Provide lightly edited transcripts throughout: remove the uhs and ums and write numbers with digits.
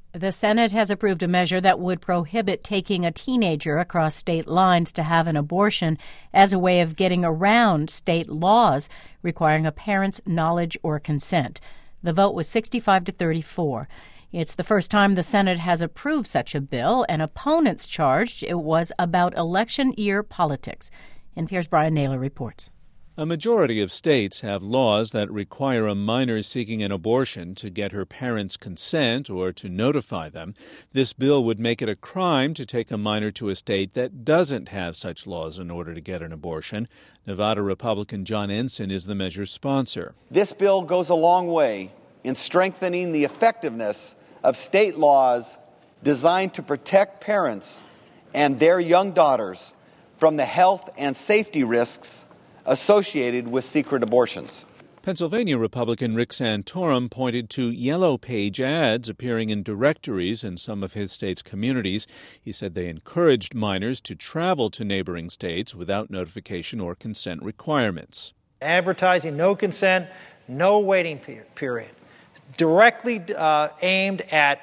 The Senate has approved a measure that would prohibit taking a teenager across state lines to have an abortion as a way of getting around state laws requiring a parent's knowledge or consent. The vote was 65 to 34. It's the first time the Senate has approved such a bill, and opponents charged it was about election year politics. NPR's Brian Naylor reports. A majority of states have laws that require a minor seeking an abortion to get her parents' consent or to notify them. This bill would make it a crime to take a minor to a state that doesn't have such laws in order to get an abortion. Nevada Republican John Ensign is the measure's sponsor. This bill goes a long way in strengthening the effectiveness of state laws designed to protect parents and their young daughters from the health and safety risks associated with secret abortions. Pennsylvania Republican Rick Santorum pointed to yellow page ads appearing in directories in some of his state's communities. He said they encouraged minors to travel to neighboring states without notification or consent requirements. Advertising no consent, no waiting period, directly aimed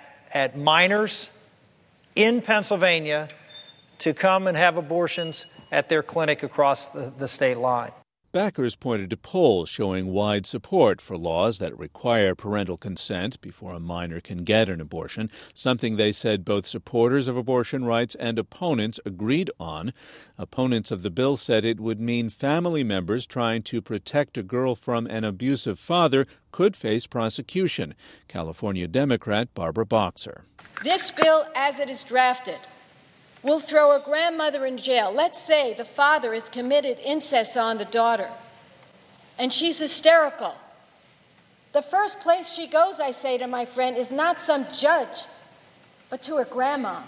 at minors in Pennsylvania to come and have abortions at their clinic across the state line. Backers pointed to polls showing wide support for laws that require parental consent before a minor can get an abortion, something they said both supporters of abortion rights and opponents agreed on. Opponents of the bill said it would mean family members trying to protect a girl from an abusive father could face prosecution. California Democrat Barbara Boxer. This bill, as it is drafted, will throw a grandmother in jail. Let's say the father has committed incest on the daughter, and she's hysterical. The first place she goes, I say to my friend, is not some judge, but to her grandma,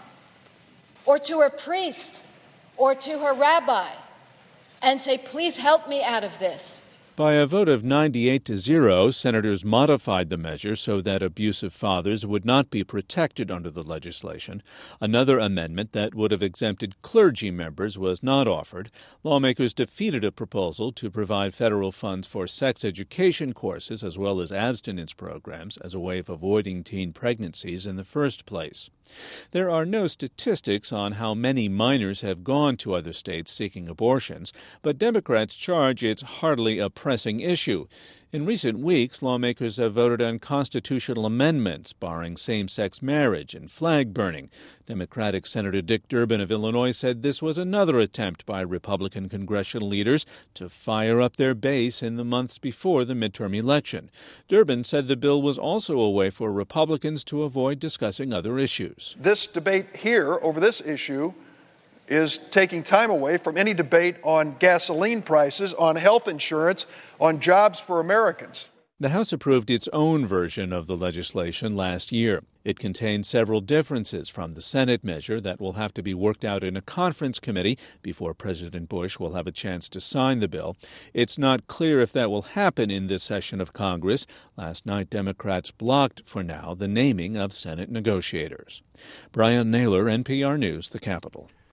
or to her priest, or to her rabbi, and say, please help me out of this. By a vote of 98 to 0, senators modified the measure so that abusive fathers would not be protected under the legislation. Another amendment that would have exempted clergy members was not offered. Lawmakers defeated a proposal to provide federal funds for sex education courses as well as abstinence programs as a way of avoiding teen pregnancies in the first place. There are no statistics on how many minors have gone to other states seeking abortions, but Democrats charge it's hardly a pressing issue. In recent weeks, lawmakers have voted on constitutional amendments barring same-sex marriage and flag burning. Democratic Senator Dick Durbin of Illinois said this was another attempt by Republican congressional leaders to fire up their base in the months before the midterm election. Durbin said the bill was also a way for Republicans to avoid discussing other issues. This debate here over this issue is taking time away from any debate on gasoline prices, on health insurance, on jobs for Americans. The House approved its own version of the legislation last year. It contained several differences from the Senate measure that will have to be worked out in a conference committee before President Bush will have a chance to sign the bill. It's not clear if that will happen in this session of Congress. Last night, Democrats blocked, for now, the naming of Senate negotiators. Brian Naylor, NPR News, the Capitol.